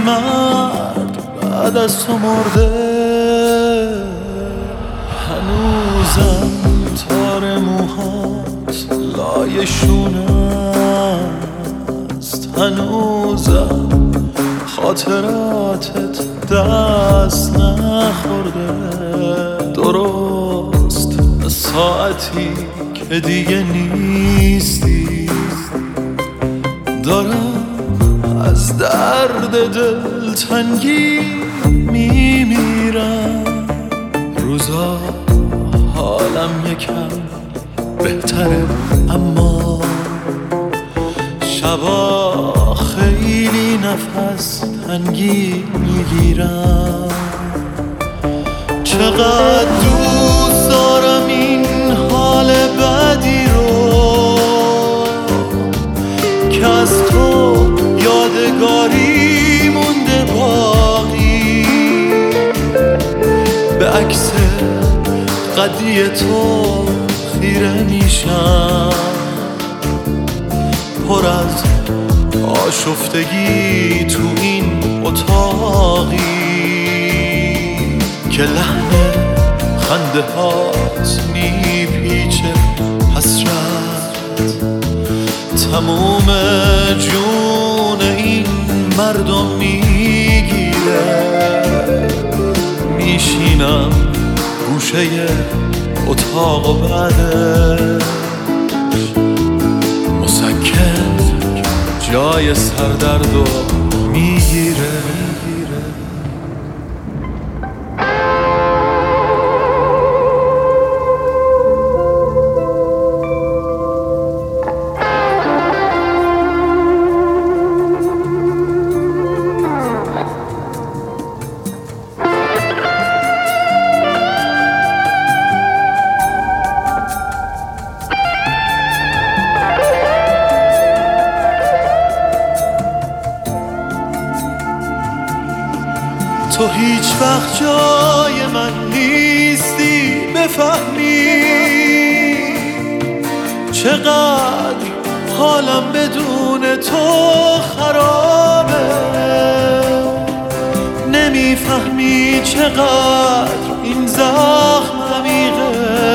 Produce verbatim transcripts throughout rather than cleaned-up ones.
مرد بعد از تو مرده. هنوزم تار موهات لای شونست، هنوزم خاطراتت دست نخورده. درست ساعتی که دیگه نیستی، دارم از درد دلتنگی میمیرم. روزا حالم یکم بهتره، اما شبا خیلی نفس تنگی میگیرم. چقدر دوست دارم این حال بدی رو که از تو یادگاری مونده باقی. به عکس قدی تو خیره میشم، پر از آشفتگی تو این اتاقی که لحن خنده هات میپیچه حسرت. تموم جون این مردم میگیره. میشینم گوشه اتاق و بعدش مسکن جای سردردو میگیره. تو هیچ وقت جای من نیستی، بفهمی چقدر حالم بدون تو خرابه. نمیفهمی چقدر این زخم عمیقه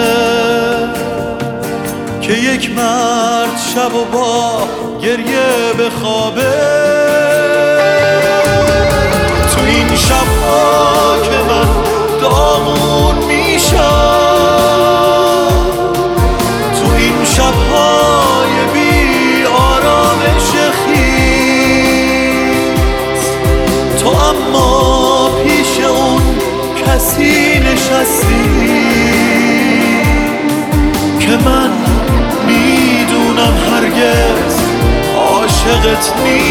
که یک مرد شب و با گریه بخوابه. تو این شب‌ها که من داغون میشم، تو این شب‌های بی آرامش خیز، تو اما پیش اون کسی نشستی که من میدونم هرگز عاشقت نیست.